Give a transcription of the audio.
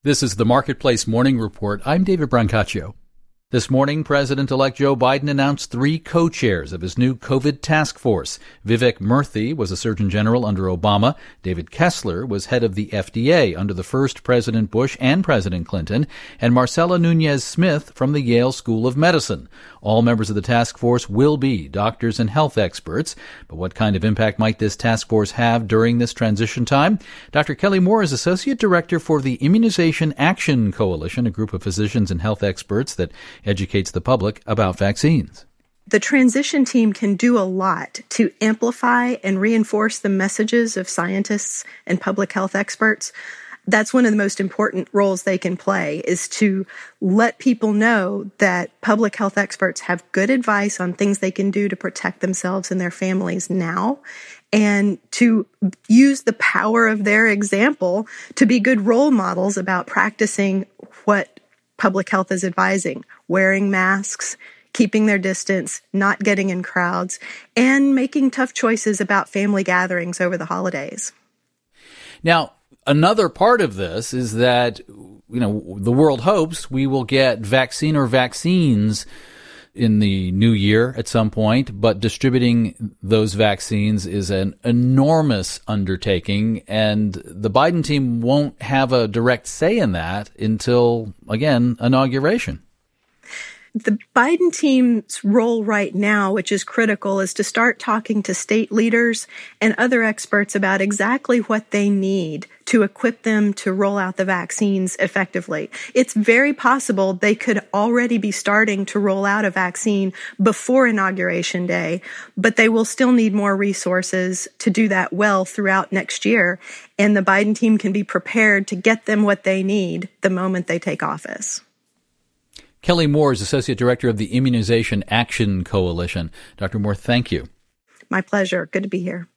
This is the Marketplace Morning Report. I'm David Brancaccio. This morning, President-elect Joe Biden announced 3 co-chairs of his new COVID task force. Vivek Murthy was a Surgeon General under Obama. David Kessler was head of the FDA under the first President Bush and President Clinton. And Marcella Nunez-Smith from the Yale School of Medicine. All members of the task force will be doctors and health experts. But what kind of impact might this task force have during this transition time? Dr. Kelly Moore is Associate Director for the Immunization Action Coalition, a group of physicians and health experts that educates the public about vaccines. The transition team can do a lot to amplify and reinforce the messages of scientists and public health experts. That's one of the most important roles they can play, is to let people know that public health experts have good advice on things they can do to protect themselves and their families now, and to use the power of their example to be good role models about practicing what public health is advising: wearing masks, keeping their distance, not getting in crowds, and making tough choices about family gatherings over the holidays. Now, another part of this is that, the world hopes we will get vaccine or vaccines in the new year at some point, but distributing those vaccines is an enormous undertaking, and the Biden team won't have a direct say in that until, again, inauguration. The Biden team's role right now, which is critical, is to start talking to state leaders and other experts about exactly what they need to equip them to roll out the vaccines effectively. It's very possible they could already be starting to roll out a vaccine before Inauguration Day, but they will still need more resources to do that well throughout next year. And the Biden team can be prepared to get them what they need the moment they take office. Kelly Moore is Associate Director of the Immunization Action Coalition. Dr. Moore, thank you. My pleasure. Good to be here.